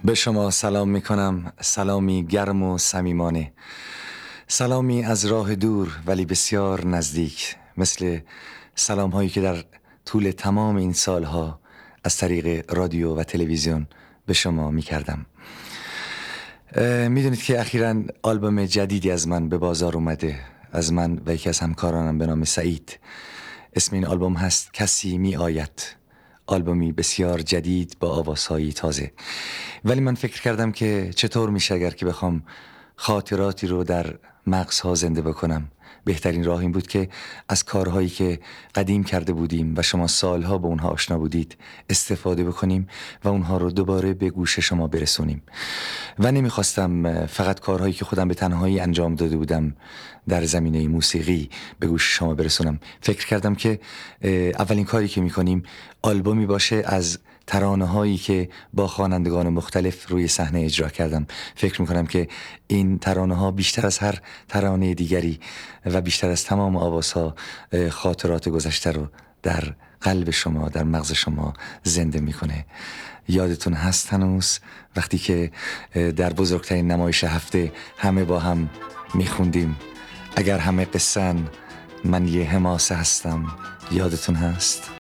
به شما سلام می کنم، سلامی گرم و صمیمانه، سلامی از راه دور ولی بسیار نزدیک، مثل سلام هایی که در طول تمام این سالها از طریق رادیو و تلویزیون به شما می کردم. می دونید که اخیراً آلبوم جدیدی از من به بازار اومده، از من و یکی از همکارانم به نام سعید. اسم این آلبوم هست کسی می آید. آلبومی بسیار جدید با آوازهایی تازه. ولی من فکر کردم که چطور میشه اگر که بخوام خاطراتی رو در مغزها زنده بکنم. بهترین راه این بود که از کارهایی که قدیم کرده بودیم و شما سالها با اونها آشنا بودید استفاده بکنیم و اونها رو دوباره به گوش شما برسونیم. و نمیخواستم فقط کارهایی که خودم به تنهایی انجام داده بودم در زمینه موسیقی به گوش شما برسونم. فکر کردم که اولین کاری که میکنیم آلبومی باشه از ترانه هایی که با خوانندگان مختلف روی صحنه اجرا کردم. فکر میکنم که این ترانه ها بیشتر از هر ترانه دیگری و بیشتر از تمام آوازها خاطرات گذشته رو در قلب شما، در مغز شما زنده میکنه. یادتون هست هنوز وقتی که در بزرگترین نمایش هفته همه با هم میخوندیم اگر همه قصه‌ن من یه حماسه هستم؟ یادتون هست؟